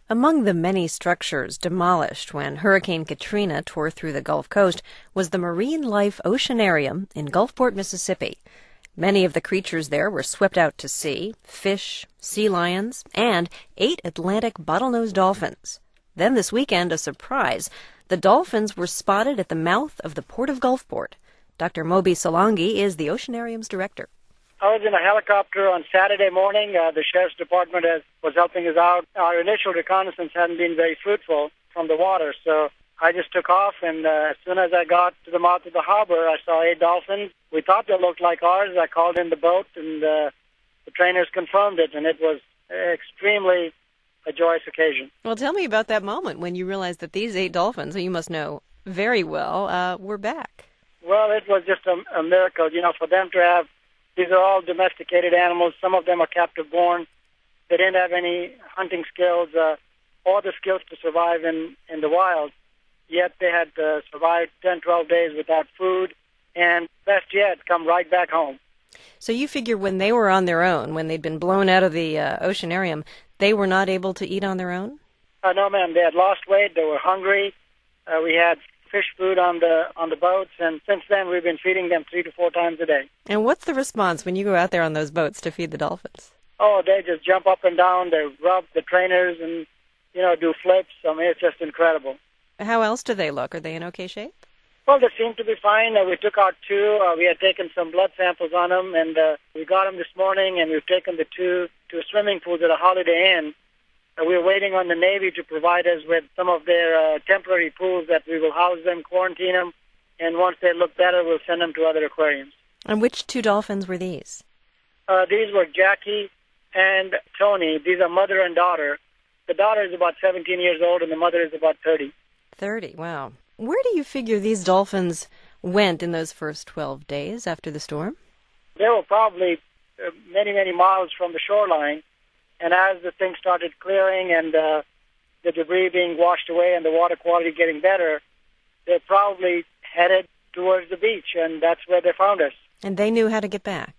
Among the many structures demolished when Hurricane Katrina tore through the Gulf Coast was the Marine Life Oceanarium in Gulfport, Mississippi. Many of the creatures there were swept out to sea: fish, sea lions, and 8 Atlantic bottlenose dolphins. Then this weekend, a surprise. The dolphins were spotted at the mouth of the Port of Gulfport. Dr. Moby Solangi is the oceanarium's director. I was in a helicopter on Saturday morning. The Sheriff's Department was helping us out. Our initial reconnaissance hadn't been very fruitful from the water, so I just took off, and as soon as I got to the mouth of the harbor, I saw 8 dolphins. We thought they looked like ours. I called in the boat, and the trainers confirmed it, and it was extremely a joyous occasion. Well, tell me about that moment when you realized that these 8 dolphins, who you must know very well, were back. Well, it was just a miracle, for them to have. These are all domesticated animals. Some of them are captive born. They didn't have any hunting skills or the skills to survive in the wild. Yet they had survived 10, 12 days without food, and best yet, come right back home. So you figure when they were on their own, when they'd been blown out of the oceanarium, they were not able to eat on their own? No, ma'am. They had lost weight. They were hungry. We had fish food on the boats, and since then we've been feeding them 3 to 4 times a day. And what's the response when you go out there on those boats to feed the dolphins? Oh, they just jump up and down. They rub the trainers and, do flips. I mean, it's just incredible. How else do they look? Are they in okay shape? Well, they seem to be fine. We took out 2. We had taken some blood samples on them, and we got them this morning, and we've taken the 2 to a swimming pool at a Holiday Inn. We're waiting on the Navy to provide us with some of their temporary pools that we will house them, quarantine them, and once they look better, we'll send them to other aquariums. And which 2 dolphins were these? These were Jackie and Tony. These are mother and daughter. The daughter is about 17 years old, and the mother is about 30. 30, wow. Where do you figure these dolphins went in those first 12 days after the storm? They were probably many, many miles from the shoreline. And as the thing started clearing and the debris being washed away and the water quality getting better, they probably headed towards the beach, and that's where they found us. And they knew how to get back?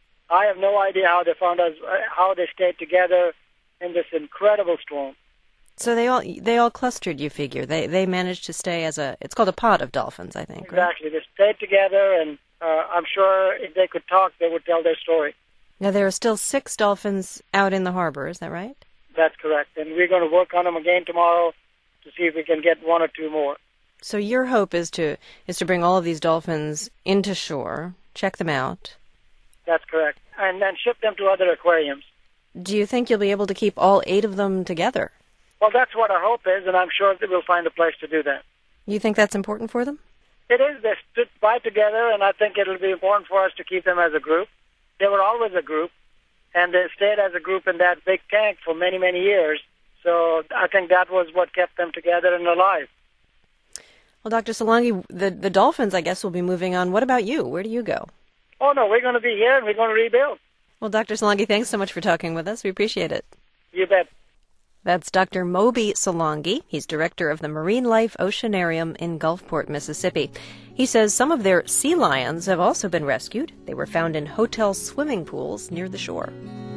I have no idea how they found us, how they stayed together in this incredible storm. So they all clustered, you figure. They managed to stay it's called a pod of dolphins, I think, Exactly. Right? They stayed together, and I'm sure if they could talk, they would tell their story. Now, there are still 6 dolphins out in the harbor, is that right? That's correct. And we're going to work on them again tomorrow to see if we can get 1 or 2 more. So your hope is to bring all of these dolphins into shore, check them out. That's correct. And then ship them to other aquariums. Do you think you'll be able to keep all 8 of them together? Well, that's what our hope is, and I'm sure that we'll find a place to do that. You think that's important for them? It is. They stood by together, and I think it'll be important for us to keep them as a group. They were always a group, and they stayed as a group in that big tank for many, many years. So I think that was what kept them together and alive. Well, Dr. Solangi, the dolphins, I guess, will be moving on. What about you? Where do you go? Oh, no, we're going to be here, and we're going to rebuild. Well, Dr. Solangi, thanks so much for talking with us. We appreciate it. You bet. That's Dr. Moby Solangi. He's director of the Marine Life Oceanarium in Gulfport, Mississippi. He says some of their sea lions have also been rescued. They were found in hotel swimming pools near the shore.